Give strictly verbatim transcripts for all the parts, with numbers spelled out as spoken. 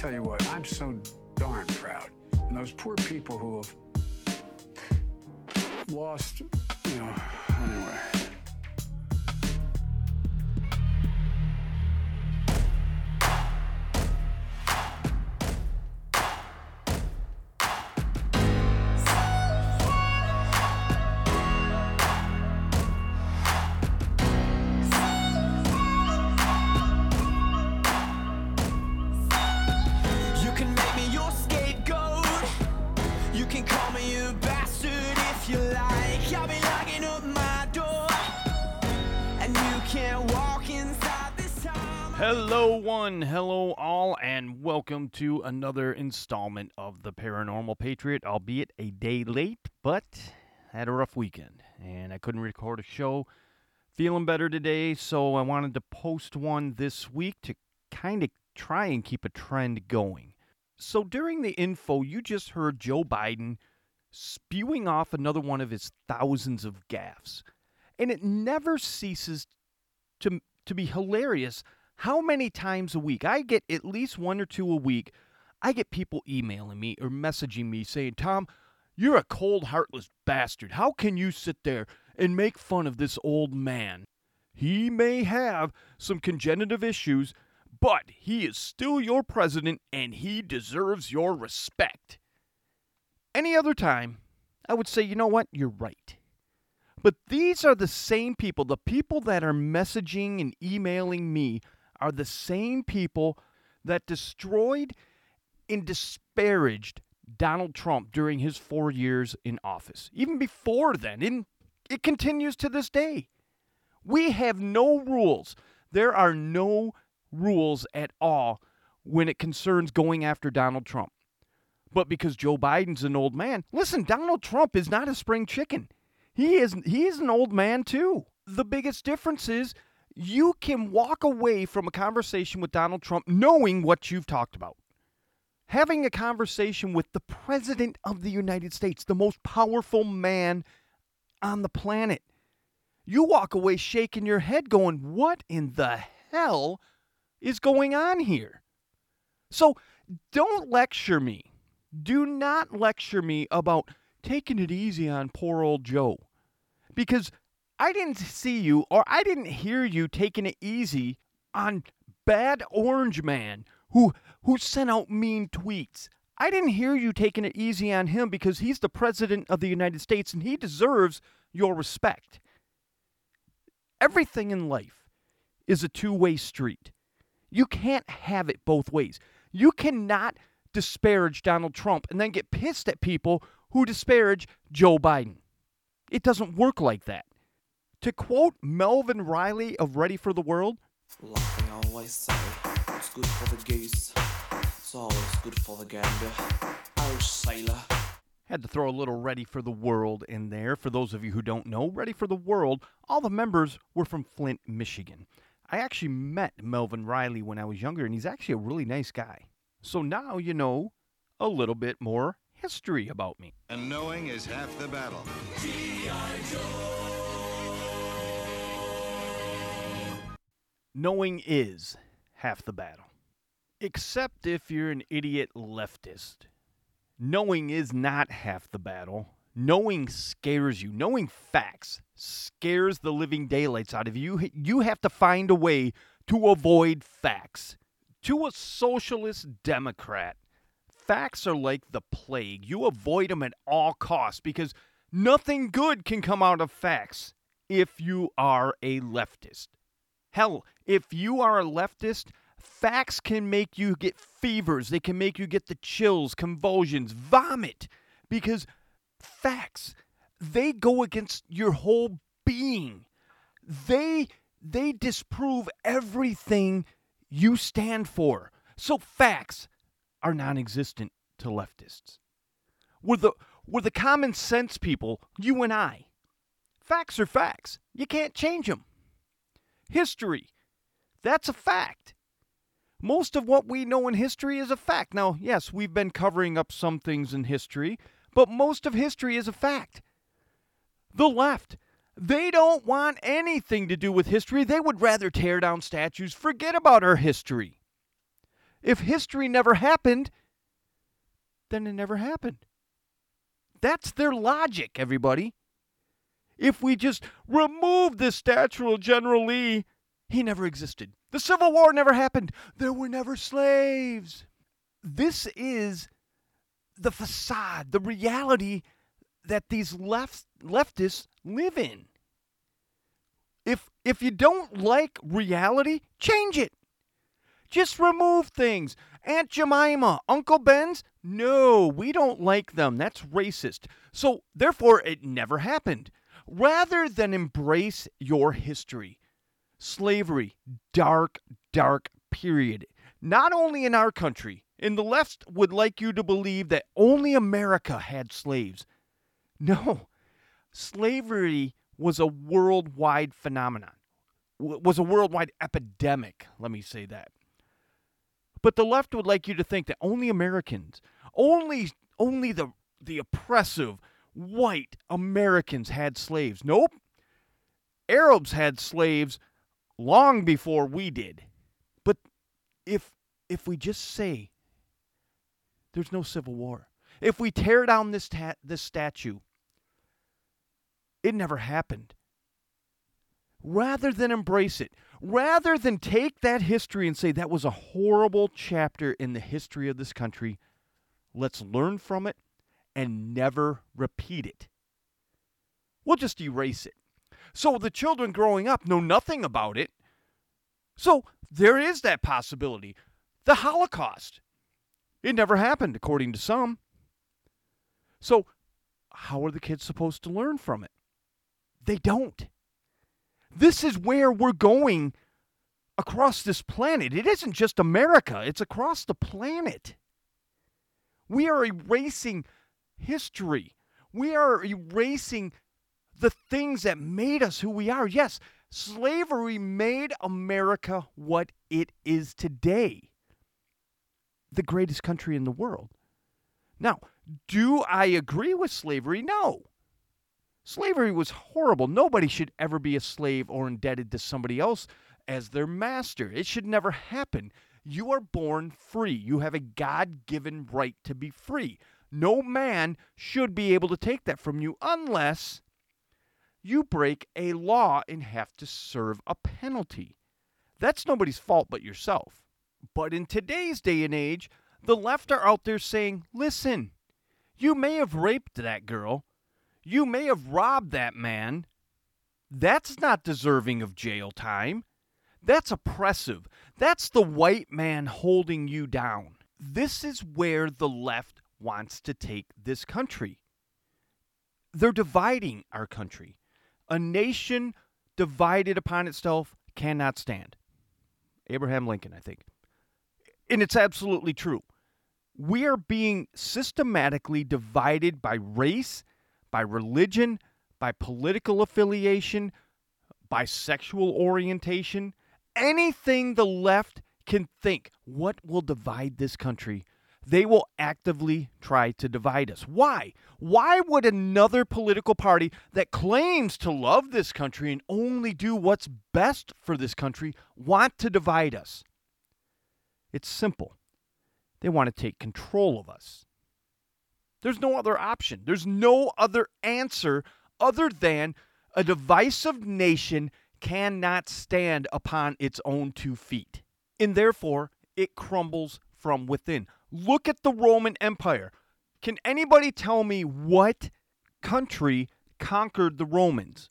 tell you what, I'm so darn proud. And those poor people who have lost, you know, anyway. Hello one, hello all, and welcome to another installment of the Paranormal Patriot, albeit a day late, but had a rough weekend, and I couldn't record a show. Feeling better today, so I wanted to post one this week to kind of try and keep a trend going. So during the info, you just heard Joe Biden spewing off another one of his thousands of gaffes, and it never ceases to, to be hilarious. How many times a week? I get at least one or two a week. I get people emailing me or messaging me saying, Tom, you're a cold, heartless bastard. How can you sit there and make fun of this old man? He may have some congenital issues, but he is still your president and he deserves your respect. Any other time, I would say, you know what? You're right. But these are the same people, the people that are messaging and emailing me are the same people that destroyed and disparaged Donald Trump during his four years in office. Even before then, and it continues to this day. We have no rules. There are no rules at all when it concerns going after Donald Trump. But because Joe Biden's an old man, listen, Donald Trump is not a spring chicken. He is, he is an old man too. The biggest difference is you can walk away from a conversation with Donald Trump knowing what you've talked about. Having a conversation with the President of the United States, the most powerful man on the planet. You walk away shaking your head going, what in the hell is going on here? So don't lecture me. Do not lecture me about taking it easy on poor old Joe. Because I didn't see you or I didn't hear you taking it easy on Bad Orange Man who who sent out mean tweets. I didn't hear you taking it easy on him because he's the president of the United States and he deserves your respect. Everything in life is a two-way street. You can't have it both ways. You cannot disparage Donald Trump and then get pissed at people who disparage Joe Biden. It doesn't work like that. To quote Melvin Riley of Ready for the World, like they always say, it's good for the goose, it's always good for the gander. Irish sailor. Had to throw a little Ready for the World in there. For those of you who don't know, Ready for the World, all the members were from Flint, Michigan. I actually met Melvin Riley when I was younger, and he's actually a really nice guy. So now you know a little bit more history about me. And knowing is half the battle. G I. Joe. Knowing is half the battle. Except if you're an idiot leftist. Knowing is not half the battle. Knowing scares you. Knowing facts scares the living daylights out of you. You have to find a way to avoid facts. To a socialist Democrat, facts are like the plague. You avoid them at all costs because nothing good can come out of facts if you are a leftist. Hell, if you are a leftist, facts can make you get fevers. They can make you get the chills, convulsions, vomit. Because facts, they go against your whole being. They, they disprove everything you stand for. So facts are non-existent to leftists. We're the, we're the common sense people, you and I. Facts are facts. You can't change them. History, that's a fact. Most of what we know in history is a fact. Now, yes, we've been covering up some things in history, but most of history is a fact. The left, they don't want anything to do with history. They would rather tear down statues, forget about our history. If history never happened, then it never happened. That's their logic, everybody. If we just remove the statue of General Lee, he never existed. The Civil War never happened. There were never slaves. This is the facade, the reality that these left, leftists live in. If, if you don't like reality, change it. Just remove things. Aunt Jemima, Uncle Ben's, no, we don't like them. That's racist. So, therefore, it never happened. Rather than embrace your history, slavery, dark, dark period. Not only in our country, and the left would like you to believe that only America had slaves. No, slavery was a worldwide phenomenon, w- was a worldwide epidemic, let me say that. But the left would like you to think that only Americans, only only the the oppressive white Americans had slaves. Nope. Arabs had slaves long before we did. But if if we just say there's no Civil War, if we tear down this ta- this statue, it never happened. Rather than embrace it, rather than take that history and say that was a horrible chapter in the history of this country, let's learn from it and never repeat it. We'll just erase it. So the children growing up know nothing about it. So there is that possibility. The Holocaust. It never happened, according to some. So how are the kids supposed to learn from it? They don't. This is where we're going across this planet. It isn't just America. It's across the planet. We are erasing history. We are erasing the things that made us who we are. Yes, slavery made America what it is today. The greatest country in the world. Now, do I agree with slavery? No. Slavery was horrible. Nobody should ever be a slave or indebted to somebody else as their master. It should never happen. You are born free. You have a God-given right to be free. No man should be able to take that from you unless you break a law and have to serve a penalty. That's nobody's fault but yourself. But in today's day and age, the left are out there saying, listen, you may have raped that girl. You may have robbed that man. That's not deserving of jail time. That's oppressive. That's the white man holding you down. This is where the left wants to take this country. They're dividing our country. A nation divided upon itself cannot stand. Abraham Lincoln, I think. And it's absolutely true. We are being systematically divided by race, by religion, by political affiliation, by sexual orientation, anything the left can think. What will divide this country? They will actively try to divide us. Why? Why would another political party that claims to love this country and only do what's best for this country want to divide us? It's simple. They want to take control of us. There's no other option. There's no other answer other than a divisive nation cannot stand upon its own two feet. And therefore, it crumbles from within. Look at the Roman Empire. Can anybody tell me what country conquered the Romans?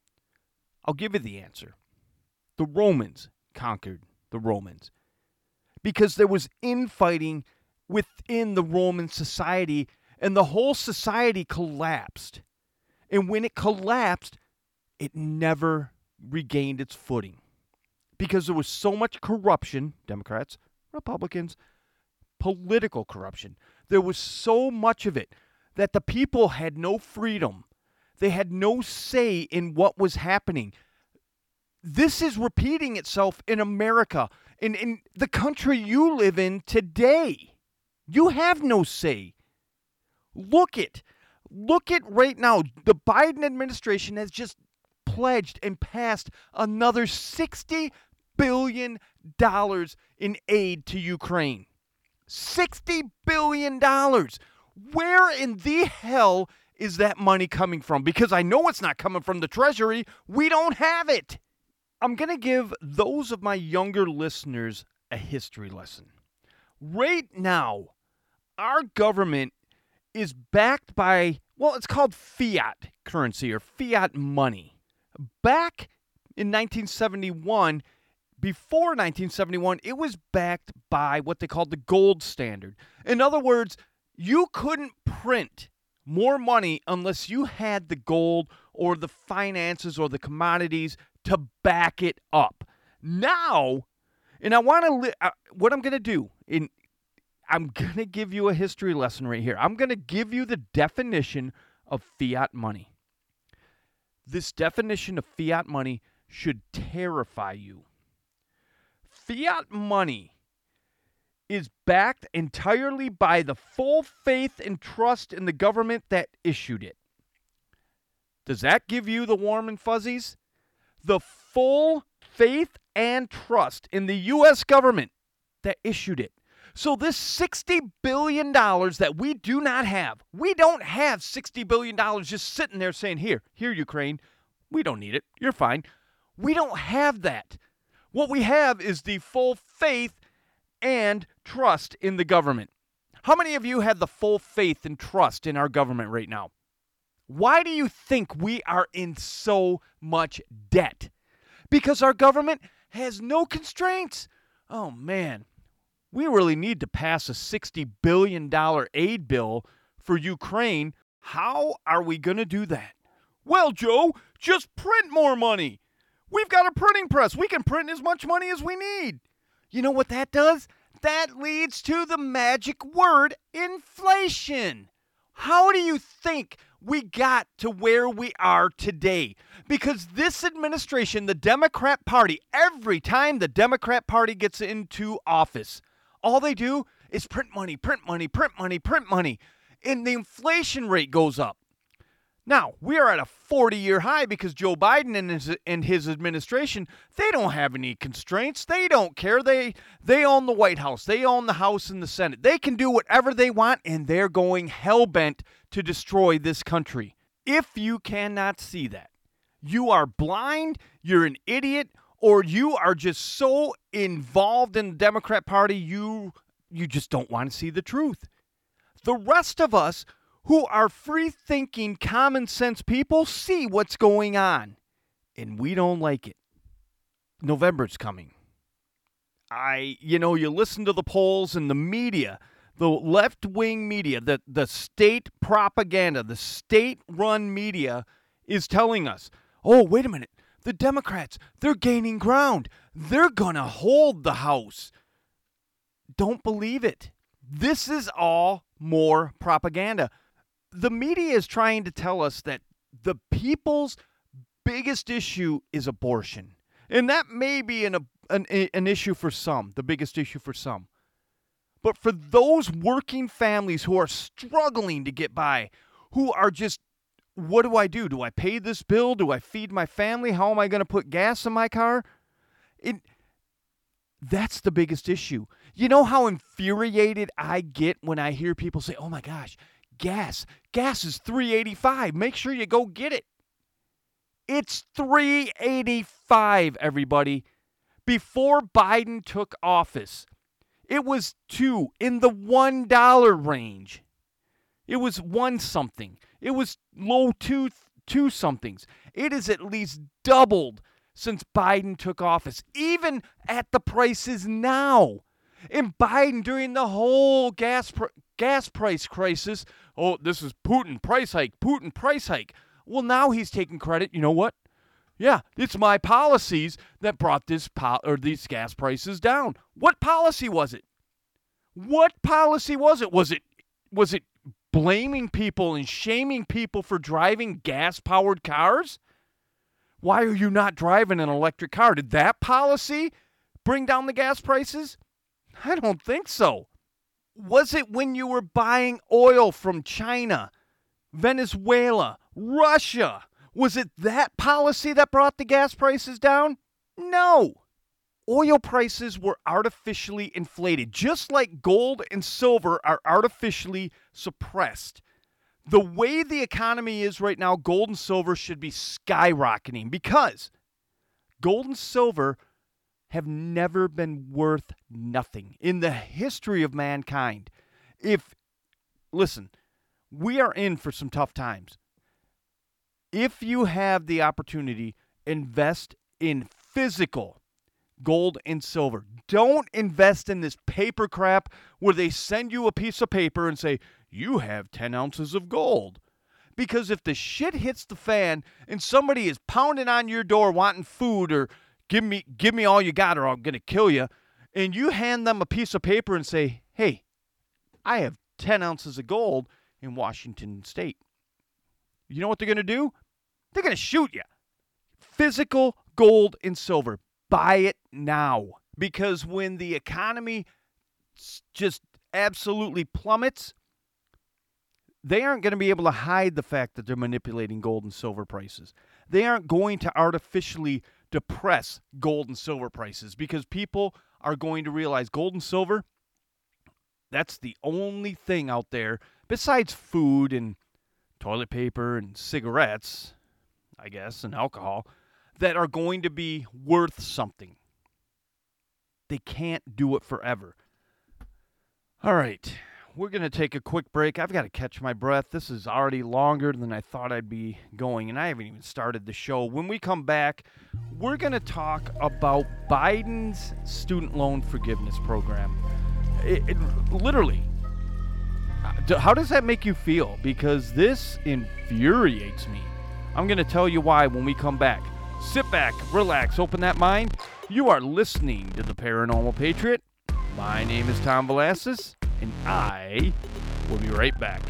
I'll give you the answer. The Romans conquered the Romans. Because there was infighting within the Roman society, and the whole society collapsed. And when it collapsed, it never regained its footing. Because there was so much corruption, Democrats, Republicans, political corruption. There was so much of it that the people had no freedom. They had no say in what was happening. This is repeating itself in America, in, in the country you live in today. You have no say. Look it. Look it right now. The Biden administration has just pledged and passed another sixty billion dollars in aid to Ukraine. sixty billion dollars. Where in the hell is that money coming from? Because I know it's not coming from the Treasury. We don't have it. I'm going to give those of my younger listeners a history lesson. Right now, our government is backed by, well, it's called fiat currency or fiat money. Back in nineteen seventy-one, before nineteen seventy-one, it was backed by what they called the gold standard. In other words, you couldn't print more money unless you had the gold or the finances or the commodities to back it up. Now, and I want to, li- uh, what I'm going to do, in, I'm going to give you a history lesson right here. I'm going to give you the definition of fiat money. This definition of fiat money should terrify you. Fiat money is backed entirely by the full faith and trust in the government that issued it. Does that give you the warm and fuzzies? The full faith and trust in the U S government that issued it. So this sixty billion dollars that we do not have, we don't have sixty billion dollars just sitting there saying, here, here, Ukraine, we don't need it, you're fine. We don't have that. What we have is the full faith and trust in the government. How many of you have the full faith and trust in our government right now? Why do you think we are in so much debt? Because our government has no constraints. Oh, man. We really need to pass a sixty billion dollars aid bill for Ukraine. How are we going to do that? Well, Joe, just print more money. We've got a printing press. We can print as much money as we need. You know what that does? That leads to the magic word, inflation. How do you think we got to where we are today? Because this administration, the Democrat Party, every time the Democrat Party gets into office, all they do is print money, print money, print money, print money, and the inflation rate goes up. Now, we are at a forty-year high because Joe Biden and his, and his administration, they don't have any constraints. They don't care. They, they own the White House. They own the House and the Senate. They can do whatever they want, and they're going hell-bent to destroy this country. If you cannot see that, you are blind, you're an idiot, or you are just so involved in the Democrat Party, you, you just don't want to see the truth. The rest of us who are free-thinking, common-sense people see what's going on, and we don't like it. November's coming. I, you know, you listen to the polls and the media, the left-wing media, the, the state propaganda, the state-run media is telling us, oh, wait a minute, the Democrats, they're gaining ground. They're going to hold the House. Don't believe it. This is all more propaganda. The media is trying to tell us that the people's biggest issue is abortion. And that may be an, an, an issue for some, the biggest issue for some. But for those working families who are struggling to get by, who are just, what do I do? Do I pay this bill? Do I feed my family? How am I going to put gas in my car? It, that's the biggest issue. You know how infuriated I get when I hear people say, oh my gosh, gas. Gas is three eighty-five. Make sure you go get it. It's three eighty-five, everybody. Before Biden took office, it was two in the one dollar range. It was one something. It was low two two somethings. It is at least doubled since Biden took office, even at the prices now. And Biden, during the whole gas pr- gas price crisis, oh, this is Putin price hike, Putin price hike. Well, now he's taking credit. You know what? Yeah, it's my policies that brought this po- or these gas prices down. What policy was it? What policy was it? Was it was it blaming people and shaming people for driving gas-powered cars? Why are you not driving an electric car? Did that policy bring down the gas prices? I don't think so. Was it when you were buying oil from China, Venezuela, Russia? Was it that policy that brought the gas prices down? No. oil prices were artificially inflated, just like gold and silver are artificially suppressed. The way the economy is right now, gold and silver should be skyrocketing because gold and silver have never been worth nothing in the history of mankind. If, listen, we are in for some tough times. If you have the opportunity, invest in physical gold and silver. Don't invest in this paper crap where they send you a piece of paper and say, you have ten ounces of gold. Because if the shit hits the fan and somebody is pounding on your door wanting food or give me give me all you got or I'm going to kill you, and you hand them a piece of paper and say, hey, I have ten ounces of gold in Washington State. You know what they're going to do? They're going to shoot you. Physical gold and silver. Buy it now. Because when the economy just absolutely plummets, they aren't going to be able to hide the fact that they're manipulating gold and silver prices. They aren't going to artificially depress gold and silver prices because people are going to realize gold and silver, that's the only thing out there besides food and toilet paper and cigarettes, I guess, and alcohol, that are going to be worth something. They can't do it forever. All right, we're going to take a quick break. I've got to catch my breath. This is already longer than I thought I'd be going, and I haven't even started the show. When we come back, we're going to talk about Biden's student loan forgiveness program. It, it literally, how does that make you feel? Because this infuriates me. I'm going to tell you why when we come back. Sit back, relax, open that mind. You are listening to The Paranormal Patriot. My name is Tom Velasquez, and I will be right back.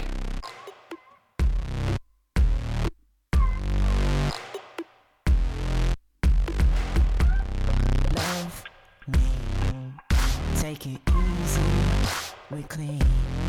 Love me, take it easy, we clean.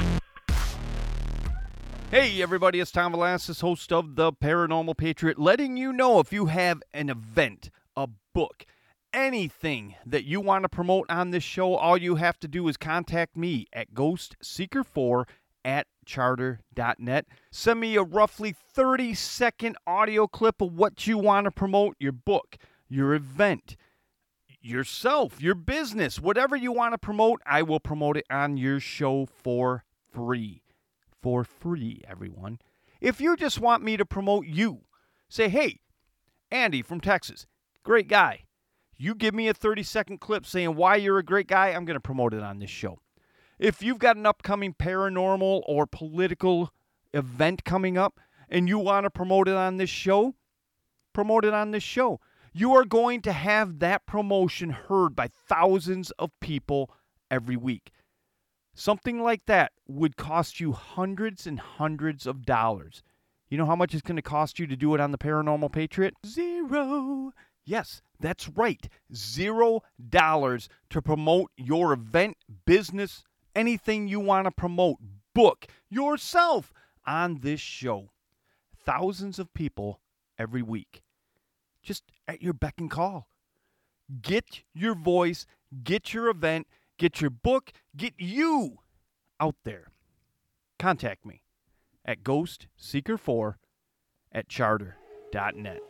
Hey everybody, it's Tom Velasquez, host of The Paranormal Patriot, letting you know if you have an event, a book, anything that you want to promote on this show, all you have to do is contact me at ghost seeker four at charter dot net. Send me a roughly thirty second audio clip of what you want to promote, your book, your event, yourself, your business, whatever you want to promote, I will promote it on your show for free. For free, everyone. If you just want me to promote you, say, hey, Andy from Texas, great guy. You give me a thirty second clip saying why you're a great guy, I'm going to promote it on this show. If you've got an upcoming paranormal or political event coming up and you want to promote it on this show, promote it on this show. You are going to have that promotion heard by thousands of people every week. Something like that would cost you hundreds and hundreds of dollars. You know how much it's going to cost you to do it on The Paranormal Patriot? Zero. Yes, that's right. Zero dollars to promote your event, business, anything you want to promote, book, yourself on this show. Thousands of people every week. Just at your beck and call. Get your voice, get your event, get your book, get you out there. Contact me at ghost seeker four at charter dot net.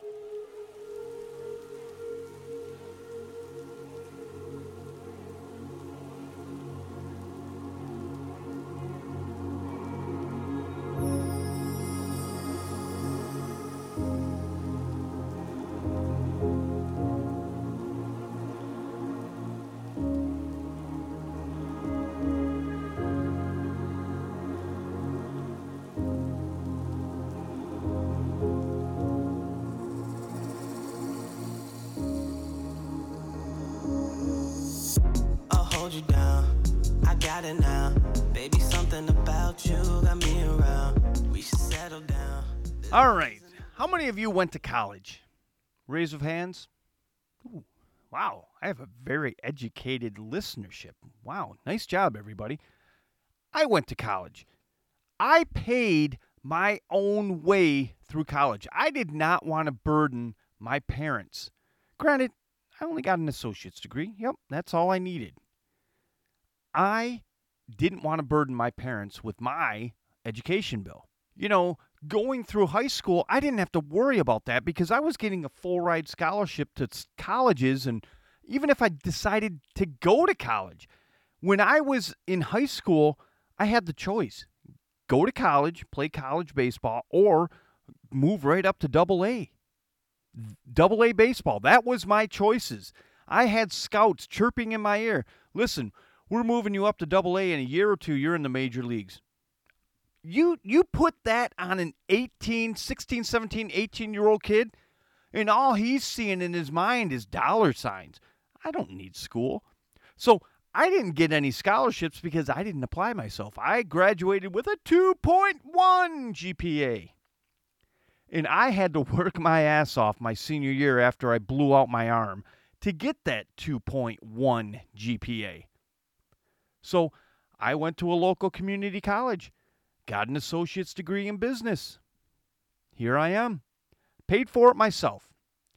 You down, I got it now. Baby, something about you got me around. We should settle down. All right. How many of you went to college? Raise of hands. Ooh, wow. I have a very educated listenership. Wow. Nice job, everybody. I went to college. I paid my own way through college. I did not want to burden my parents. Granted, I only got an associate's degree. Yep, that's all I needed. I didn't want to burden my parents with my education bill. You know, going through high school, I didn't have to worry about that because I was getting a full ride scholarship to colleges, and even if I decided to go to college, when I was in high school, I had the choice. Go to college, play college baseball, or move right up to double A. Double A baseball. That was my choices. I had scouts chirping in my ear. Listen, we're moving you up to double A in a year or two. You're in the major leagues. You you put that on an eighteen, sixteen, seventeen, eighteen-year-old kid, and all he's seeing in his mind is dollar signs. I don't need school. So I didn't get any scholarships because I didn't apply myself. I graduated with a two point one G P A. And I had to work my ass off my senior year after I blew out my arm to get that two point one G P A. So I went to a local community college, got an associate's degree in business. Here I am, paid for it myself.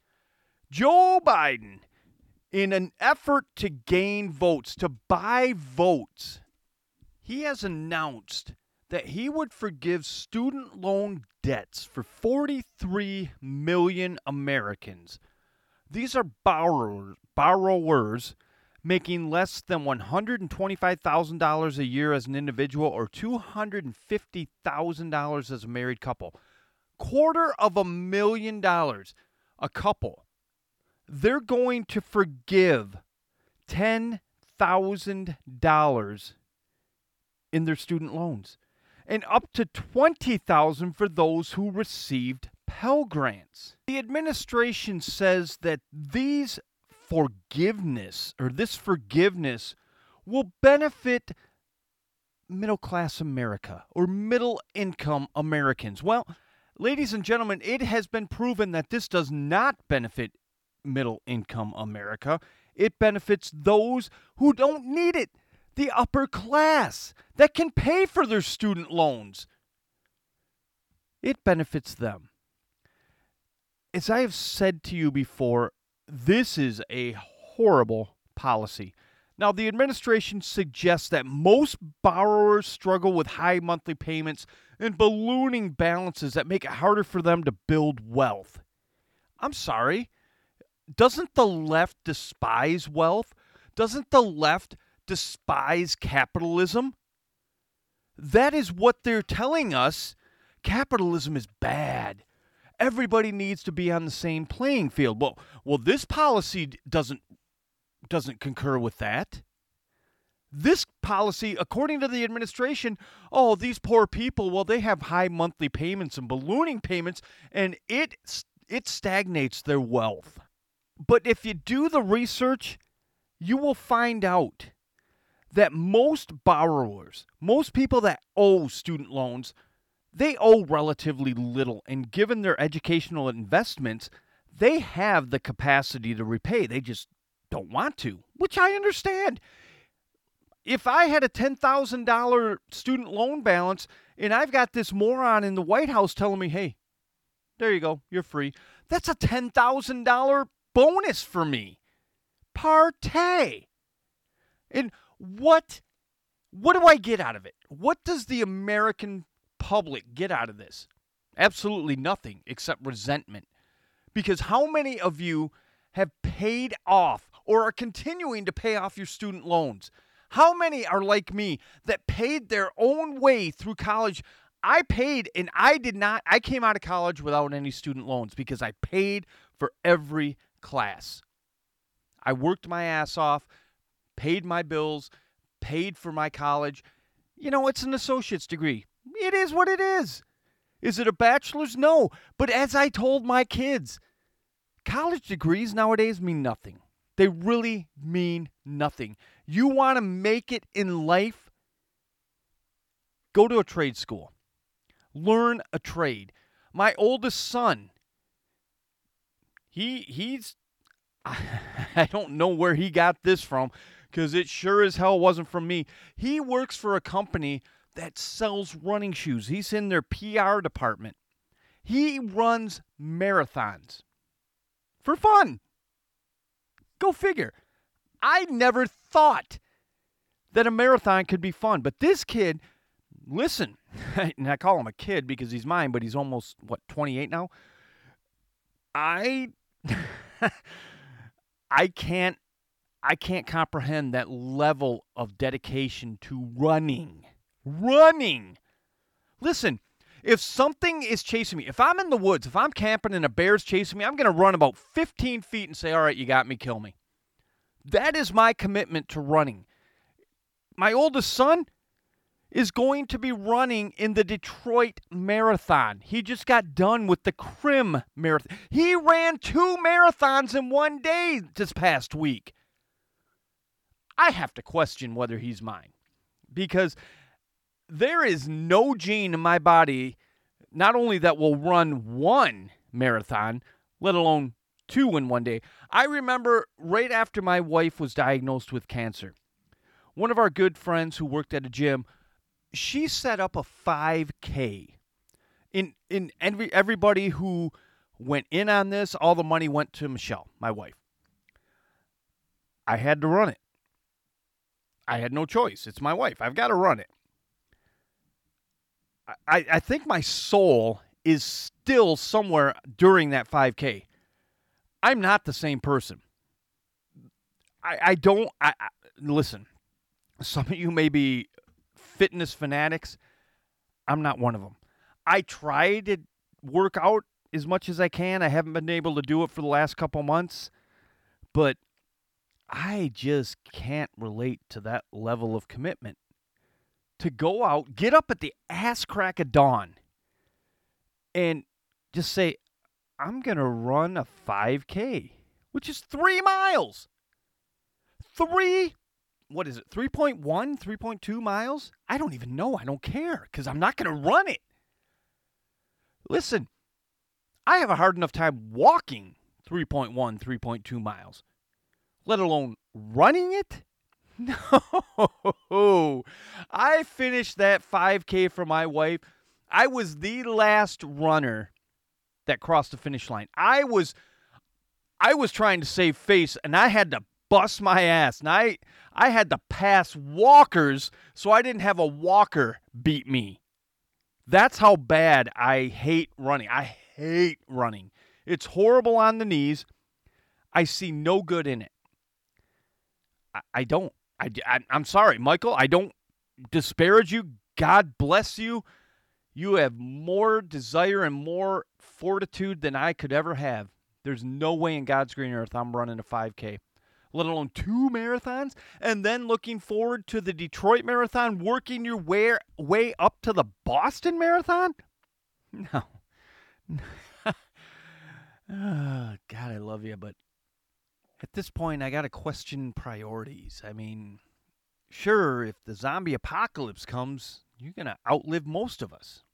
Joe Biden, in an effort to gain votes, to buy votes, he has announced that he would forgive student loan debts for forty-three million Americans. These are borrowers, borrowers making less than one hundred twenty-five thousand dollars a year as an individual or two hundred fifty thousand dollars as a married couple. Quarter of a million dollars a couple. They're going to forgive ten thousand dollars in their student loans and up to twenty thousand dollars for those who received Pell Grants. The administration says that these forgiveness or this forgiveness will benefit middle-class America or middle-income Americans. Well, ladies and gentlemen, it has been proven that this does not benefit middle-income America. It benefits those who don't need it, the upper class that can pay for their student loans. It benefits them. As I have said to you before, this is a horrible policy. Now, the administration suggests that most borrowers struggle with high monthly payments and ballooning balances that make it harder for them to build wealth. I'm sorry. Doesn't the left despise wealth? Doesn't the left despise capitalism? That is what they're telling us. Capitalism is bad. Everybody needs to be on the same playing field. Well, well, this policy doesn't doesn't concur with that. This policy, according to the administration, oh, these poor people, well, they have high monthly payments and ballooning payments, and it it stagnates their wealth. But if you do the research, you will find out that most borrowers, most people that owe student loans, they owe relatively little, and given their educational investments, they have the capacity to repay. They just don't want to, which I understand. If I had a ten thousand dollars student loan balance and I've got this moron in the White House telling me, hey, there you go, you're free, that's a ten thousand dollars bonus for me. Partay. And what, what do I get out of it? What does the American public get out of this? Absolutely nothing except resentment. Because how many of you have paid off or are continuing to pay off your student loans? How many are like me that paid their own way through college? I paid and I did not, I came out of college without any student loans because I paid for every class. I worked my ass off, paid my bills, paid for my college. You know, it's an associate's degree. It is what it is. Is it a bachelor's? No. But as I told my kids, college degrees nowadays mean nothing. They really mean nothing. You want to make it in life? Go to a trade school. Learn a trade. My oldest son, he he's, I don't know where he got this from because it sure as hell wasn't from me. He works for a company that sells running shoes. He's in their P R department. He runs marathons for fun. Go figure. I never thought that a marathon could be fun. But this kid, listen, and I call him a kid because he's mine, but he's almost, what, twenty-eight now? I I can't I can't comprehend that level of dedication to running. Running. Listen, if something is chasing me, if I'm in the woods, if I'm camping and a bear's chasing me, I'm going to run about fifteen feet and say, all right, you got me, kill me. That is my commitment to running. My oldest son is going to be running in the Detroit Marathon. He just got done with the Crim Marathon. He ran two marathons in one day this past week. I have to question whether he's mine because there is no gene in my body, not only that will run one marathon, let alone two in one day. I remember right after my wife was diagnosed with cancer, one of our good friends who worked at a gym, she set up a five K. In in every, everybody who went in on this, all the money went to Michelle, my wife. I had to run it. I had no choice. It's my wife. I've got to run it. I, I think my soul is still somewhere during that five K. I'm not the same person. I, I don't, I, I listen, some of you may be fitness fanatics. I'm not one of them. I try to work out as much as I can. I haven't been able to do it for the last couple months, but I just can't relate to that level of commitment. To go out, get up at the ass crack of dawn, and just say, I'm going to run a five K, which is three miles. Three, what is it, three point one, three point two miles? I don't even know. I don't care because I'm not going to run it. Listen, I have a hard enough time walking three point one, three point two miles, let alone running it. No, I finished that five K for my wife. I was the last runner that crossed the finish line. I was, I was trying to save face, and I had to bust my ass. And I, I had to pass walkers, so I didn't have a walker beat me. That's how bad I hate running. I hate running. It's horrible on the knees. I see no good in it. I, I don't. I, I, I'm sorry, Michael. I don't disparage you. God bless you. You have more desire and more fortitude than I could ever have. There's no way in God's green earth I'm running a five K, let alone two marathons, and then looking forward to the Detroit Marathon, working your way, way up to the Boston Marathon? No. Oh, God, I love you, but at this point, I got to question priorities. I mean, sure, if the zombie apocalypse comes, you're going to outlive most of us.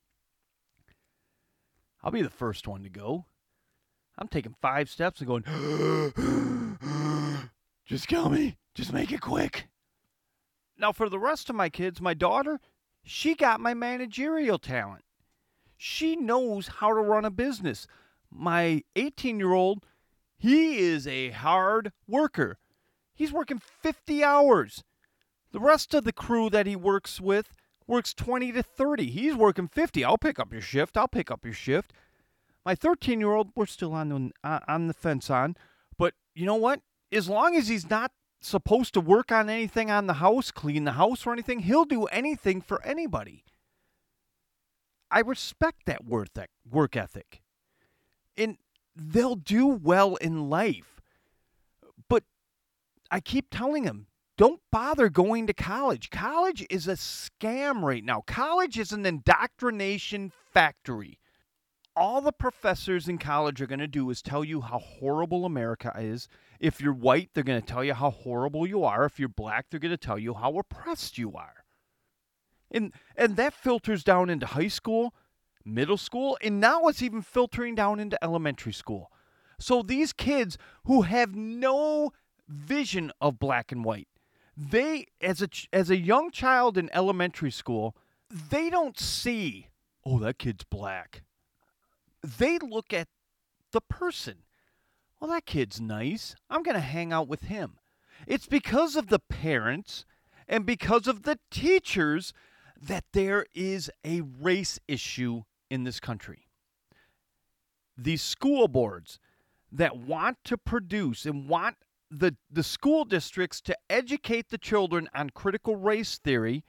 I'll be the first one to go. I'm taking five steps and going, just kill me. Just make it quick. Now, for the rest of my kids, my daughter, she got my managerial talent. She knows how to run a business. My eighteen-year-old, he is a hard worker. He's working fifty hours. The rest of the crew that he works with works twenty to thirty. He's working fifty. I'll pick up your shift. I'll pick up your shift. My thirteen-year-old, we're still on the, uh, on the fence on. But you know what? As long as he's not supposed to work on anything on the house, clean the house or anything, he'll do anything for anybody. I respect that work ethic. And they'll do well in life. But I keep telling them, don't bother going to college. College is a scam right now. College is an indoctrination factory. All the professors in college are going to do is tell you how horrible America is. If you're white, they're going to tell you how horrible you are. If you're black, they're going to tell you how oppressed you are. And and that filters down into high school, middle school, and now it's even filtering down into elementary school. So these kids who have no vision of black and white, they, as a, as a young child in elementary school, they don't see, oh, that kid's black. They look at the person. well, that kid's nice. I'm going to hang out with him. It's because of the parents and because of the teachers that there is a race issue in this country. These school boards that want to produce and want the, the school districts to educate the children on critical race theory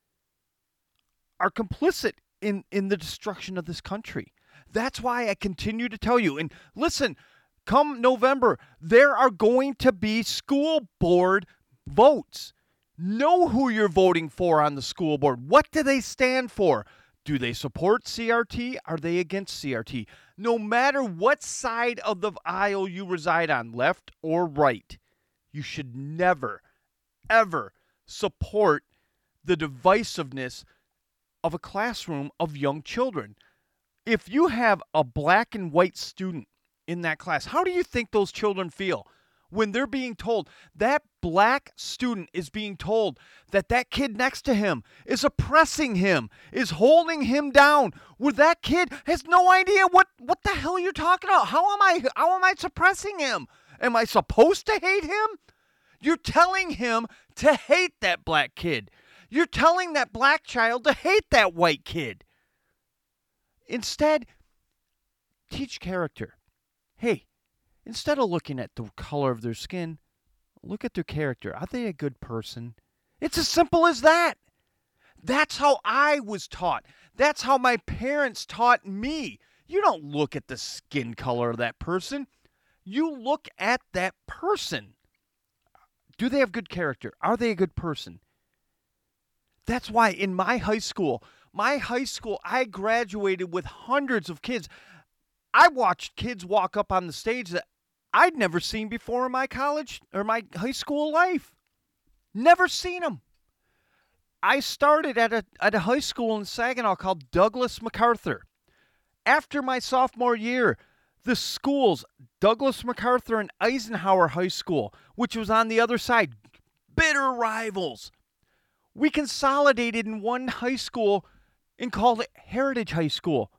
are complicit in, in the destruction of this country. That's why I continue to tell you. And listen, come November, there are going to be school board votes. Know who you're voting for on the school board. What do they stand for? Do they support C R T? Are they against C R T? No matter what side of the aisle you reside on, left or right, you should never, ever support the divisiveness of a classroom of young children. If you have a black and white student in that class, how do you think those children feel when they're being told, that black student is being told that that kid next to him is oppressing him, is holding him down, where that kid has no idea what, what the hell you're talking about? How am I, how am I suppressing him? Am I supposed to hate him? You're telling him to hate that black kid. You're telling that black child to hate that white kid. Instead, teach character. Hey, instead of looking at the color of their skin, look at their character. Are they a good person? It's as simple as that. That's how I was taught. That's how my parents taught me. You don't look at the skin color of that person. You look at that person. Do they have good character? Are they a good person? That's why in my high school, my high school, I graduated with hundreds of kids. I watched kids walk up on the stage that I'd never seen before in my college or my high school life. Never seen them. I started at a, at a high school in Saginaw called Douglas MacArthur. After my sophomore year, the schools, Douglas MacArthur and Eisenhower High School, which was on the other side, bitter rivals. We consolidated in one high school and called it Heritage High School.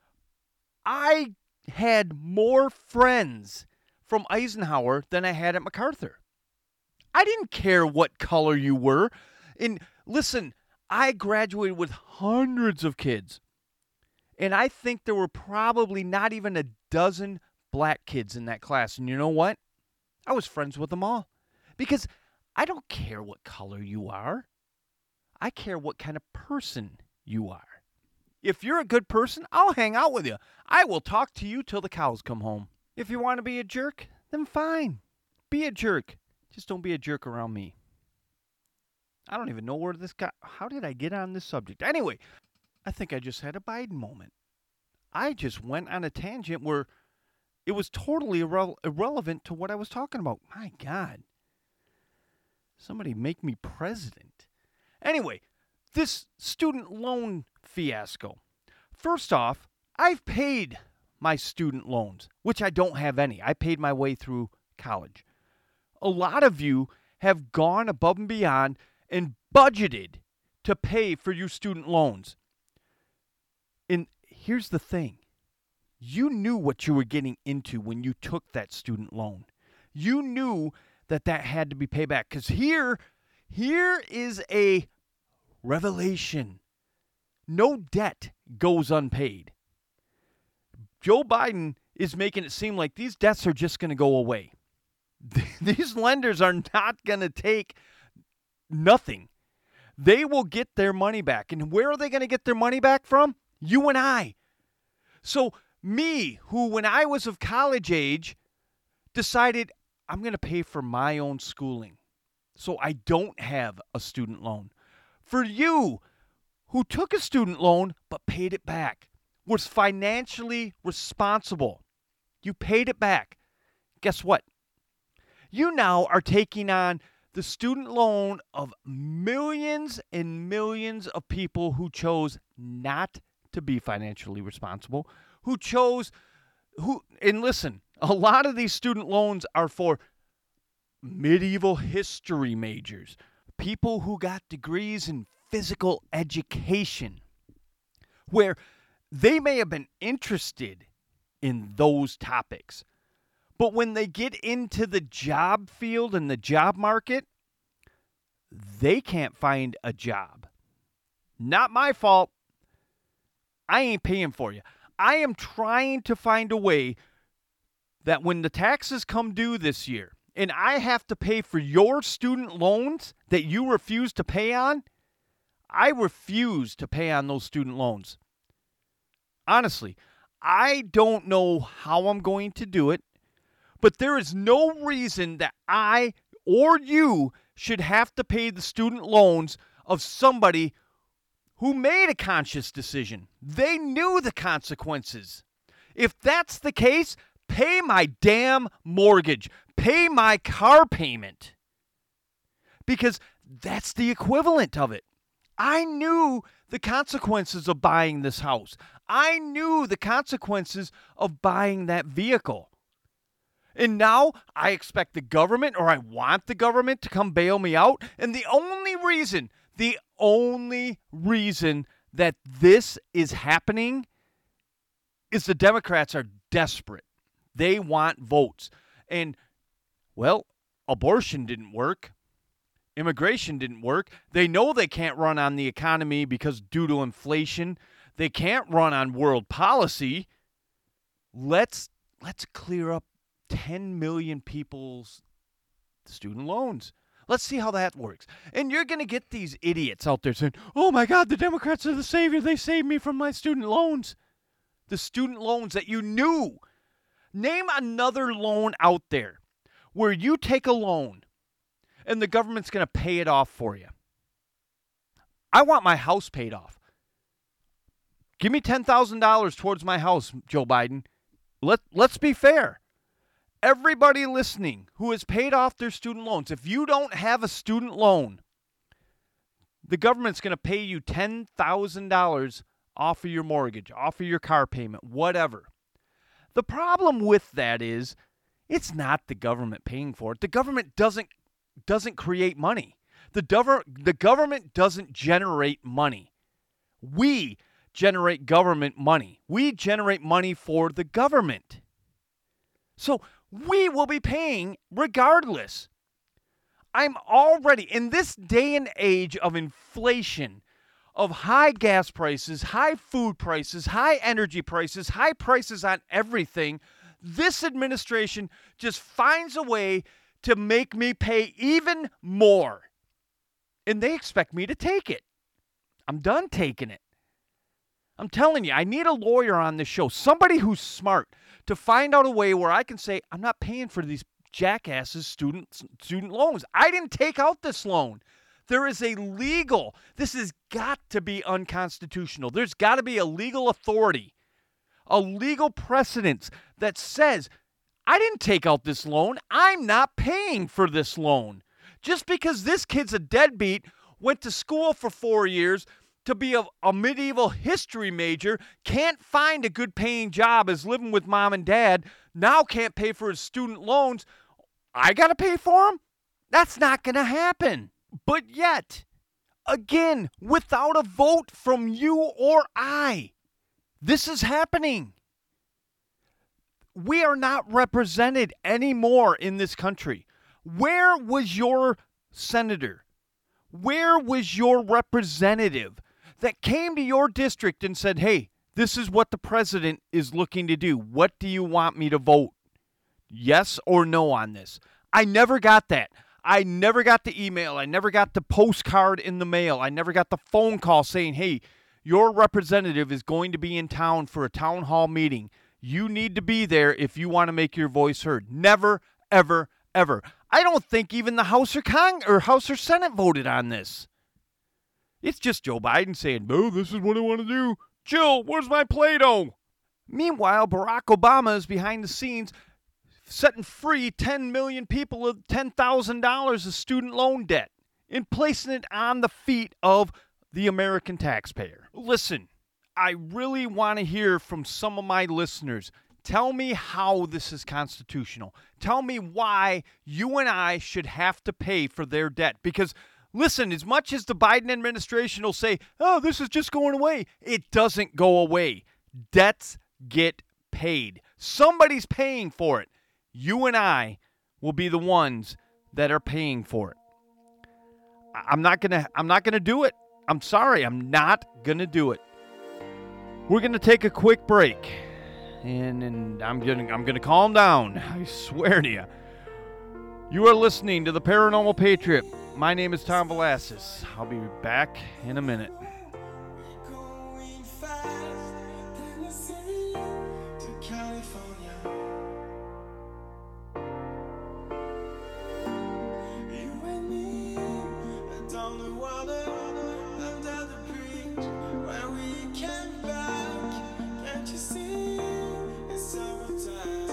I had more friends from Eisenhower than I had at MacArthur. I didn't care what color you were. And listen, I graduated with hundreds of kids. And I think there were probably not even a dozen black kids in that class. And you know what? I was friends with them all. Because I don't care what color you are. I care what kind of person you are. If you're a good person, I'll hang out with you. I will talk to you till the cows come home. If you want to be a jerk, then fine. Be a jerk. Just don't be a jerk around me. I don't even know where this got. How did I get on this subject? Anyway, I think I just had a Biden moment. I just went on a tangent where it was totally irre- irrelevant to what I was talking about. My God. Somebody make me president. Anyway, this student loan fiasco. First off, I've paid my student loans, which I don't have any. I paid my way through college. A lot of you have gone above and beyond and budgeted to pay for your student loans. And here's the thing. You knew what you were getting into when you took that student loan. You knew that that had to be paid back. Because here, here is a revelation. No debt goes unpaid. Joe Biden is making it seem like these debts are just going to go away. These lenders are not going to take nothing. They will get their money back. And where are they going to get their money back from? You and I. So me, who when I was of college age, decided I'm going to pay for my own schooling. So I don't have a student loan. For you, who took a student loan but paid it back, was financially responsible. You paid it back. Guess what? You now are taking on the student loan of millions and millions of people who chose not to be financially responsible, who chose, who, and listen, a lot of these student loans are for medieval history majors, people who got degrees in physical education, where they may have been interested in those topics, But when they get into the job field and the job market, they can't find a job. Not my fault. I ain't paying for you. I am trying to find a way that when the taxes come due this year and I have to pay for your student loans that you refuse to pay on, I refuse to pay on those student loans. Honestly, I don't know how I'm going to do it, but there is no reason that I or you should have to pay the student loans of somebody who made a conscious decision. They knew the consequences. If that's the case, pay my damn mortgage. Pay my car payment. Because that's the equivalent of it. I knew the consequences of buying this house. I knew the consequences of buying that vehicle. And now I expect the government, or I want the government to come bail me out. And the only reason, the only reason that this is happening is the Democrats are desperate. They want votes. And, well, abortion didn't work. Immigration didn't work. They know they can't run on the economy because due to inflation, they can't run on world policy. Let's let's clear up ten million people's student loans. Let's see how that works. And you're going to get these idiots out there saying, oh my God, the Democrats are the savior. They saved me from my student loans. The student loans that you knew. Name another loan out there where you take a loan and the government's going to pay it off for you. I want my house paid off. Give me ten thousand dollars towards my house, Joe Biden. Let, let's be fair. Everybody listening who has paid off their student loans, if you don't have a student loan, the government's going to pay you ten thousand dollars off of your mortgage, off of your car payment, whatever. The problem with that is it's not the government paying for it. The government doesn't doesn't create money. The, dover- the government doesn't generate money. We generate government money. We generate money for the government. So we will be paying regardless. I'm already, in this day and age of inflation, of high gas prices, high food prices, high energy prices, high prices on everything, this administration just finds a way to make me pay even more. And they expect me to take it. I'm done taking it. I'm telling you, I need a lawyer on this show, somebody who's smart, to find out a way where I can say, I'm not paying for these jackasses' student, student loans. I didn't take out this loan. There is a legal, this has got to be unconstitutional. There's got to be a legal authority, a legal precedence that says, I didn't take out this loan. I'm not paying for this loan. Just because this kid's a deadbeat, went to school for four years to be a, a medieval history major, can't find a good paying job, is living with mom and dad, now can't pay for his student loans, I got to pay for them? That's not going to happen. But yet, again, without a vote from you or I, this is happening. We are not represented anymore in this country. Where was your senator? Where was your representative that came to your district and said, hey, this is what the president is looking to do. What do you want me to vote? Yes or no on this? I never got that. I never got the email. I never got the postcard in the mail. I never got the phone call saying, hey, your representative is going to be in town for a town hall meeting. You need to be there if you want to make your voice heard. Never, ever, ever. I don't think even the House or Cong- or House or Senate voted on this. It's just Joe Biden saying, no, this is what I want to do. Jill, where's my Play-Doh? Meanwhile, Barack Obama is behind the scenes setting free ten million people of ten thousand dollars of student loan debt and placing it on the feet of the American taxpayer. Listen, I really want to hear from some of my listeners. Tell me how this is constitutional. Tell me why you and I should have to pay for their debt. Because, listen, as much as the Biden administration will say, oh, this is just going away, it doesn't go away. Debts get paid. Somebody's paying for it. You and I will be the ones that are paying for it. I- I'm not gonna. I'm not gonna do it. I'm sorry. I'm not gonna do it. We're gonna take a quick break, and and I'm gonna I'm gonna calm down. I swear to you. You are listening to the Paranormal Patriot. My name is Tom Velasquez. I'll be back in a minute. Going fast, Tennessee to California. You and me down the water, under the bridge, where we came back. Can't you see it's summertime?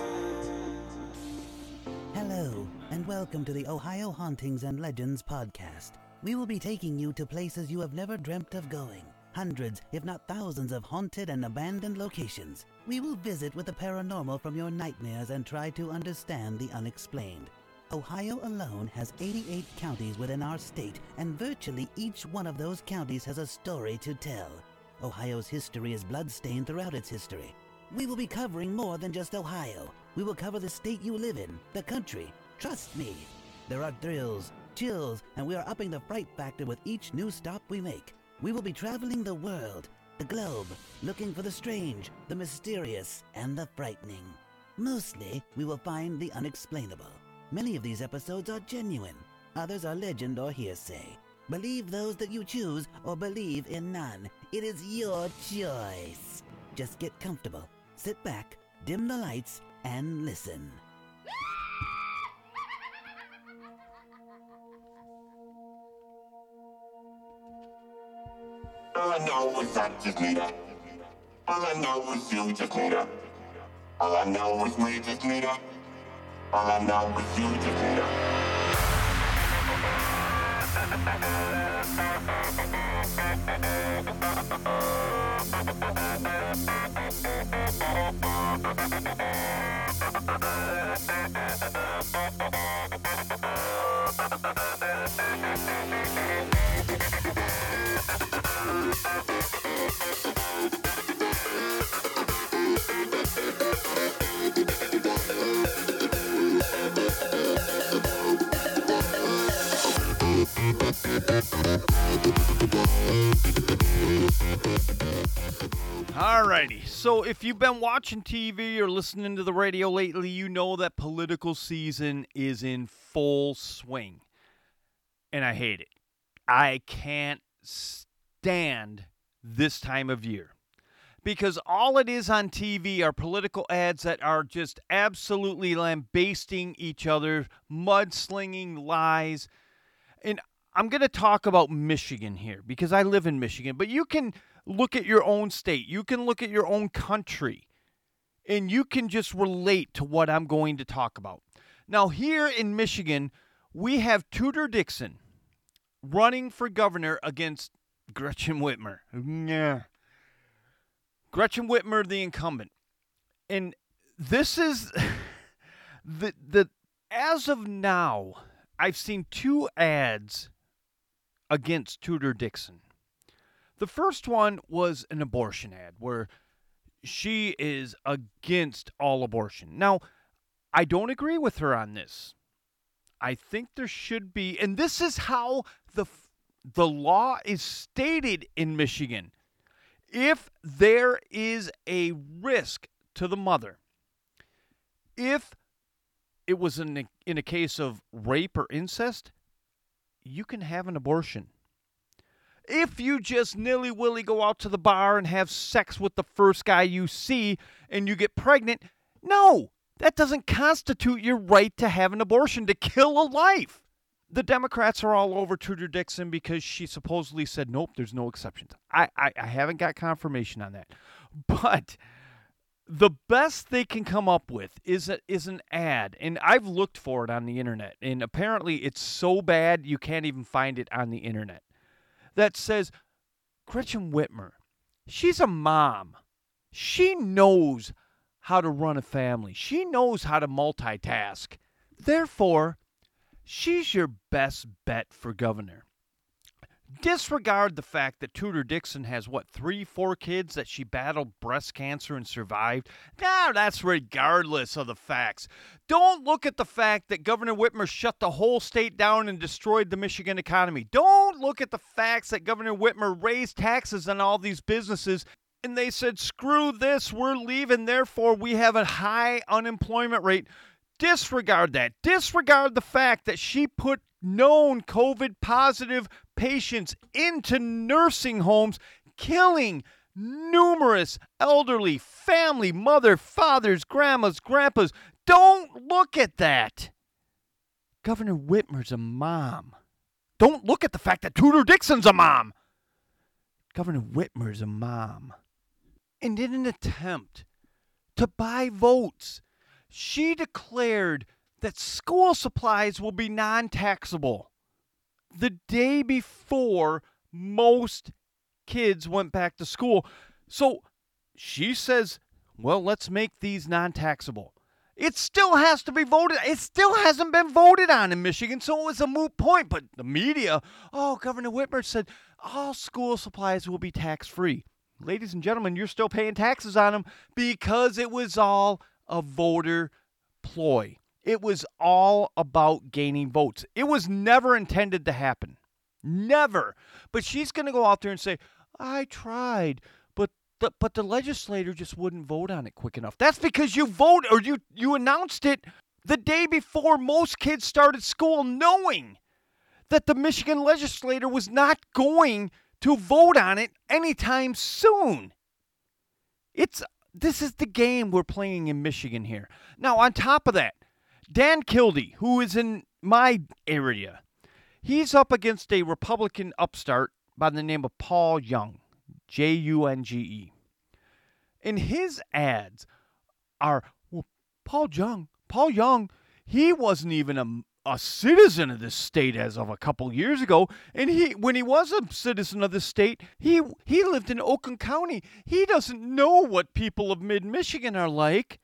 Hello, and welcome to the Ohio Hauntings and Legends podcast. We will be taking you to places you have never dreamt of going. Hundreds, if not thousands, of haunted and abandoned locations. We will visit with the paranormal from your nightmares and try to understand the unexplained. Ohio alone has eighty-eight counties within our state, and virtually each one of those counties has a story to tell. Ohio's history is bloodstained throughout its history. We will be covering more than just Ohio. We will cover the state you live in, the country. Trust me. There are thrills, chills, and we are upping the fright factor with each new stop we make. We will be traveling the world, the globe, looking for the strange, the mysterious, and the frightening. Mostly, we will find the unexplainable. Many of these episodes are genuine. Others are legend or hearsay. Believe those that you choose or believe in none. It is your choice. Just get comfortable, sit back, dim the lights, and listen. All I know is I just need her. All I know is you just need her. All I know is we just need her. All I know is you just need her. Alrighty, so if you've been watching T V or listening to the radio lately, you know that political season is in full swing. And I hate it. I can't stand this time of year. Because all it is on T V are political ads that are just absolutely lambasting each other, mudslinging lies. And I'm going to talk about Michigan here because I live in Michigan. But you can look at your own state. You can look at your own country. And you can just relate to what I'm going to talk about. Now, here in Michigan, we have Tudor Dixon running for governor against Gretchen Whitmer. Yeah. Gretchen Whitmer, the incumbent. And this is the the as of now, I've seen two ads against Tudor Dixon. The first one was an abortion ad where she is against all abortion. Now, I don't agree with her on this. I think there should be, and this is how the the law is stated in Michigan. If there is a risk to the mother, if it was in a, in a case of rape or incest, you can have an abortion. If you just nilly-willy go out to the bar and have sex with the first guy you see and you get pregnant, no, that doesn't constitute your right to have an abortion, to kill a life. The Democrats are all over Tudor Dixon because she supposedly said, nope, there's no exceptions. I, I, I haven't got confirmation on that. But the best they can come up with is, a, is an ad. And I've looked for it on the internet. And apparently it's so bad you can't even find it on the internet. That says, Gretchen Whitmer, she's a mom. She knows how to run a family. She knows how to multitask. Therefore, she's your best bet for governor. Disregard the fact that Tudor Dixon has, what, three, four kids that she battled breast cancer and survived? No, that's regardless of the facts. Don't look at the fact that Governor Whitmer shut the whole state down and destroyed the Michigan economy. Don't look at the facts that Governor Whitmer raised taxes on all these businesses and they said, screw this, we're leaving, therefore we have a high unemployment rate. Disregard that. Disregard the fact that she put known COVID positive patients into nursing homes, killing numerous elderly family, mother, fathers, grandmas, grandpas. Don't look at that. Governor Whitmer's a mom. Don't look at the fact that Tudor Dixon's a mom. Governor Whitmer's a mom. And in an attempt to buy votes, she declared that school supplies will be non-taxable the day before most kids went back to school. So she says, well, let's make these non-taxable. It still has to be voted. It still hasn't been voted on in Michigan, so it was a moot point. But the media, oh, Governor Whitmer said all school supplies will be tax-free. Ladies and gentlemen, you're still paying taxes on them because it was all a voter ploy. It was all about gaining votes. It was never intended to happen. Never. But she's going to go out there and say, I tried, but the, but the legislator just wouldn't vote on it quick enough. That's because you vote or you, you announced it the day before most kids started school, knowing that the Michigan legislator was not going to vote on it anytime soon. It's this is the game we're playing in Michigan here. Now, on top of that, Dan Kildee, who is in my area, he's up against a Republican upstart by the name of Paul Young, J U N G E. And his ads are, well, Paul Young, Paul Young, he wasn't even a a citizen of this state as of a couple years ago, and he when he was a citizen of this state, he he lived in Oakland County. He doesn't know what people of mid-Michigan are like.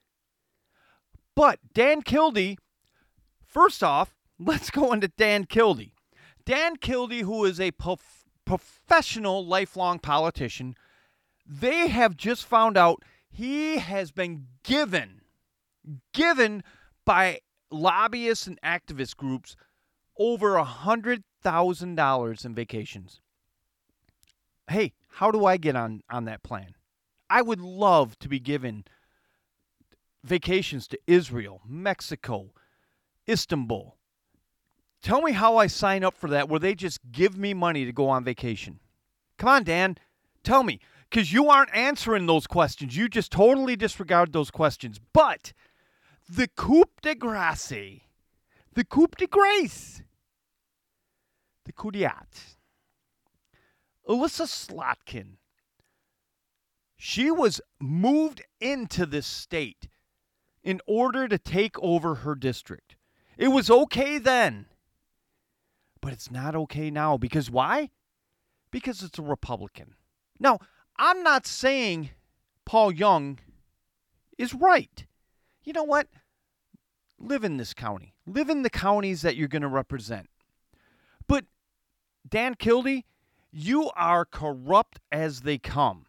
But Dan Kildee, first off, let's go into Dan Kildee. Dan Kildee, who is a prof- professional lifelong politician, they have just found out he has been given, given by lobbyists and activist groups over one hundred thousand dollars in vacations. Hey, how do I get on, on that plan? I would love to be given vacations to Israel, Mexico, Istanbul. Tell me how I sign up for that where they just give me money to go on vacation. Come on, Dan. Tell me. Because you aren't answering those questions. You just totally disregard those questions. But the coup de grace, the coup de grace, the coup d'etat, Elissa Slotkin, she was moved into this state in order to take over her district. It was okay then, but it's not okay now. Because why? Because it's a Republican. Now, I'm not saying Paul Young is right. You know what? Live in this county. Live in the counties that you're going to represent. But Dan Kildee, you are corrupt as they come.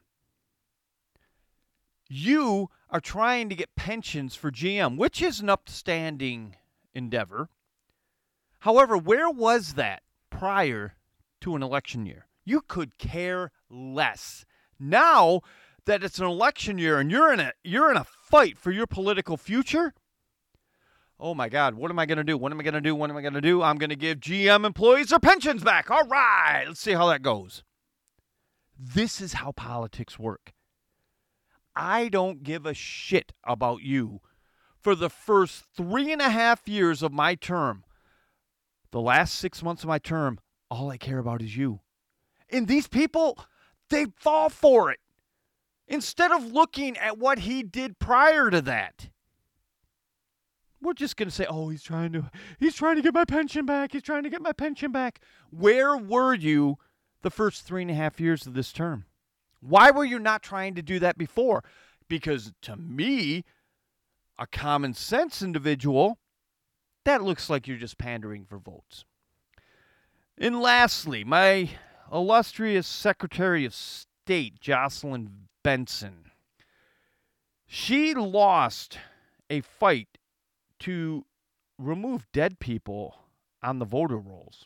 You are trying to get pensions for G M, which is an upstanding endeavor. However, where was that prior to an election year? You could care less. Now that it's an election year and you're in a you're in a fight for your political future, oh my God, what am I going to do? What am I going to do? What am I going to do? I'm going to give G M employees their pensions back. All right, let's see how that goes. This is how politics work. I don't give a shit about you for the first three and a half years of my term. The last six months of my term, all I care about is you. And these people, they fall for it. Instead of looking at what he did prior to that. We're just going to say, oh, he's trying to he's trying to get my pension back. He's trying to get my pension back. Where were you the first three and a half years of this term? Why were you not trying to do that before? Because to me, a common sense individual, that looks like you're just pandering for votes. And lastly, my illustrious Secretary of State Jocelyn Benson. She lost a fight to remove dead people on the voter rolls.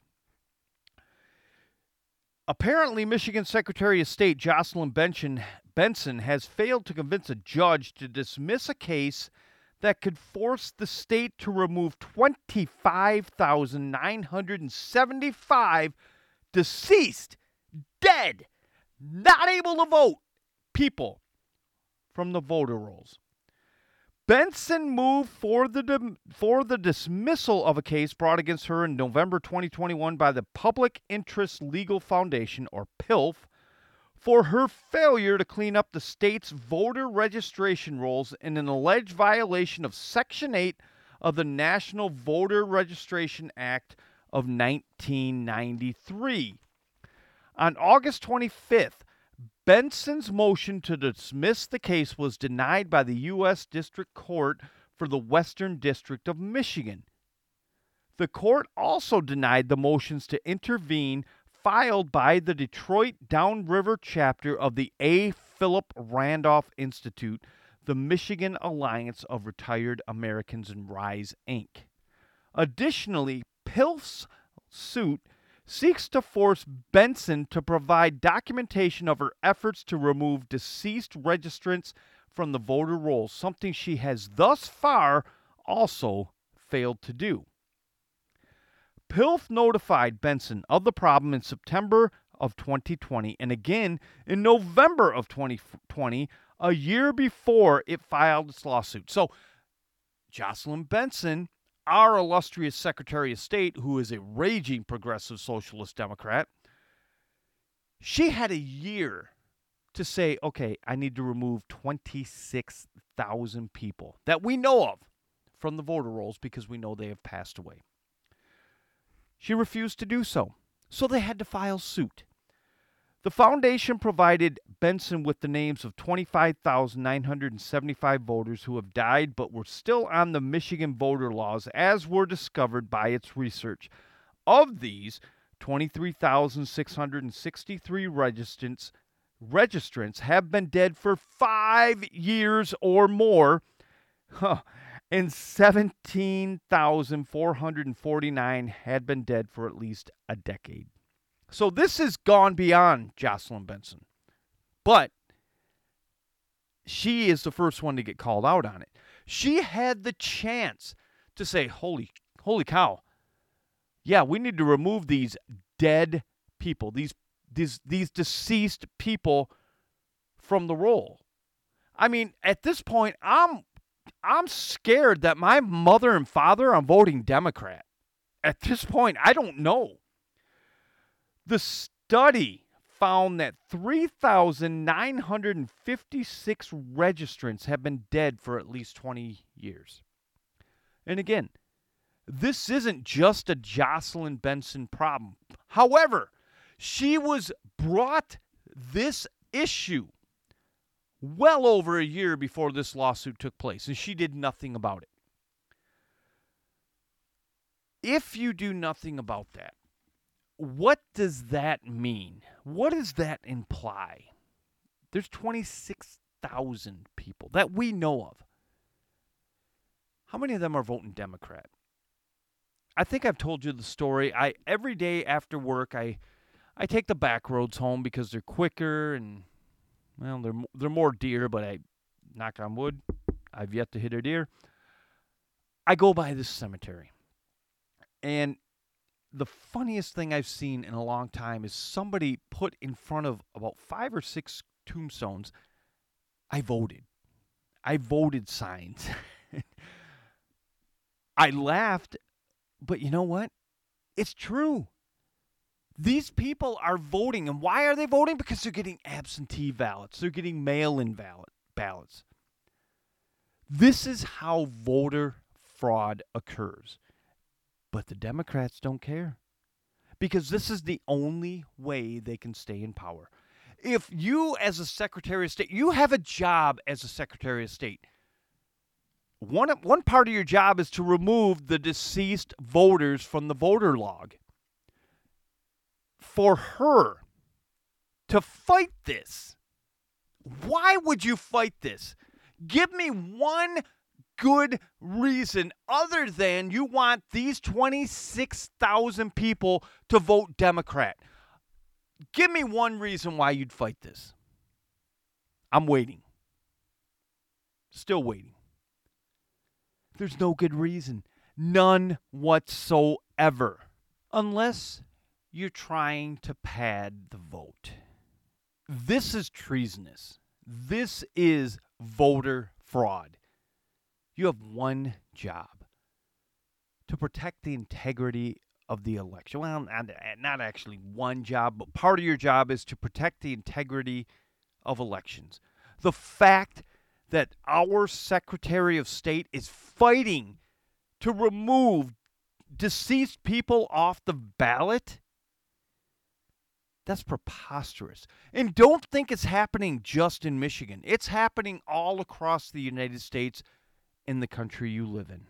Apparently, Michigan Secretary of State Jocelyn Benson, Benson has failed to convince a judge to dismiss a case that could force the state to remove twenty-five thousand nine hundred seventy-five deceased, dead, not able to vote people from the voter rolls. Benson moved for the dim- for the dismissal of a case brought against her in November twenty twenty-one by the Public Interest Legal Foundation, or P I L F, for her failure to clean up the state's voter registration rolls in an alleged violation of Section eight of the National Voter Registration Act of nineteen ninety-three. On August twenty-fifth, Benson's motion to dismiss the case was denied by the U S District Court for the Western District of Michigan. The court also denied the motions to intervene filed by the Detroit Downriver chapter of the A. Philip Randolph Institute, the Michigan Alliance of Retired Americans and RISE, Incorporated. Additionally, P I L F's suit seeks to force Benson to provide documentation of her efforts to remove deceased registrants from the voter rolls, something she has thus far also failed to do. P I L F notified Benson of the problem in September of twenty twenty and again in November of twenty twenty, a year before it filed its lawsuit. So, Jocelyn Benson, our illustrious Secretary of State, who is a raging progressive socialist Democrat, she had a year to say, okay, I need to remove twenty-six thousand people that we know of from the voter rolls because we know they have passed away. She refused to do so, so they had to file suit. The foundation provided Benson with the names of twenty-five thousand nine hundred seventy-five voters who have died but were still on the Michigan voter laws, as were discovered by its research. Of these, twenty-three thousand six hundred sixty-three registrants, registrants have been dead for five years or more, huh, and seventeen thousand four hundred forty-nine had been dead for at least a decade. So this has gone beyond Jocelyn Benson. But she is the first one to get called out on it. She had the chance to say, holy, holy cow, yeah, we need to remove these dead people, these, these, these deceased people from the roll. I mean, at this point, I'm, I'm scared that my mother and father are voting Democrat. At this point, I don't know. The study found that three thousand nine hundred fifty-six registrants have been dead for at least twenty years. And again, this isn't just a Jocelyn Benson problem. However, she was brought this issue well over a year before this lawsuit took place, and she did nothing about it. If you do nothing about that, what does that mean? What does that imply? There's twenty-six thousand people that we know of. How many of them are voting Democrat? I think I've told you the story. I every day after work, I I take the back roads home because they're quicker and, well, they're they're more deer, but I, knock on wood, I've yet to hit a deer. I go by this cemetery. And the funniest thing I've seen in a long time is somebody put in front of about five or six tombstones, I voted. I voted signs. I laughed, but you know what? It's true. These people are voting. And why are they voting? Because they're getting absentee ballots. They're getting mail-in ballot, ballots. This is how voter fraud occurs. But the Democrats don't care, because this is the only way they can stay in power. If you, as a Secretary of State, you have a job as a Secretary of State. One, one part of your job is to remove the deceased voters from the voter log. For her to fight this? Why would you fight this? Give me one good reason other than you want these twenty-six thousand people to vote Democrat. Give me one reason why you'd fight this. I'm waiting. Still waiting. There's no good reason. None whatsoever. Unless you're trying to pad the vote. This is treasonous. This is voter fraud. You have one job. To protect the integrity of the election. Well, not, not actually one job, but part of your job is to protect the integrity of elections. The fact that our Secretary of State is fighting to remove deceased people off the ballot, that's preposterous. And don't think it's happening just in Michigan. It's happening all across the United States in the country you live in.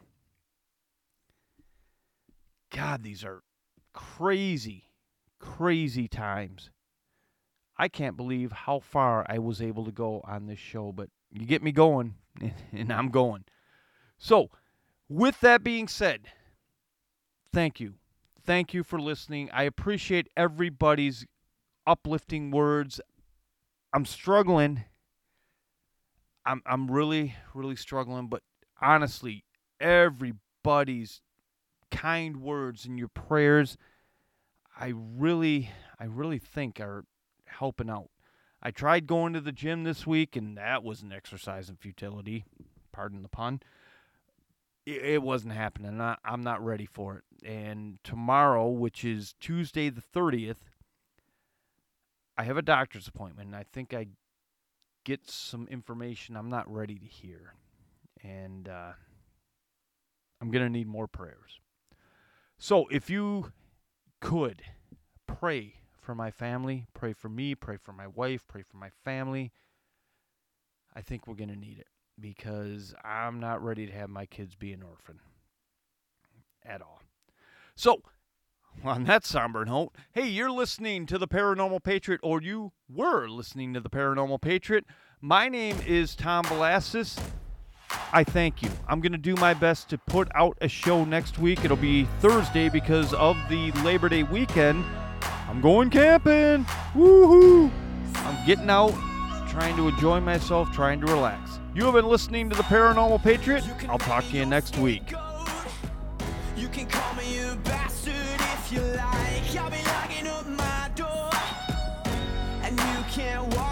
God, these are crazy, crazy times. I can't believe how far I was able to go on this show, but you get me going, and I'm going. So, with that being said, thank you. Thank you for listening. I appreciate everybody's uplifting words. I'm struggling. I'm I'm really, really struggling, but honestly, everybody's kind words and your prayers, I really, I really think are helping out. I tried going to the gym this week, and that was an exercise in futility. Pardon the pun. It, it wasn't happening. I, I'm not ready for it. And tomorrow, which is Tuesday the thirtieth, I have a doctor's appointment, and I think I get some information I'm not ready to hear. And uh, I'm going to need more prayers. So if you could pray for my family, pray for me, pray for my wife, pray for my family, I think we're going to need it because I'm not ready to have my kids be an orphan at all. So, on that somber note, hey, you're listening to The Paranormal Patriot, or you were listening to The Paranormal Patriot. My name is Tom Velasquez. I thank you. I'm going to do my best to put out a show next week. It'll be Thursday because of the Labor Day weekend. I'm going camping. Woohoo! I'm getting out, trying to enjoy myself, trying to relax. You have been listening to The Paranormal Patriot. I'll talk to you next week. You can call me a bastard if you like. I'll be locking up my door, and you can't walk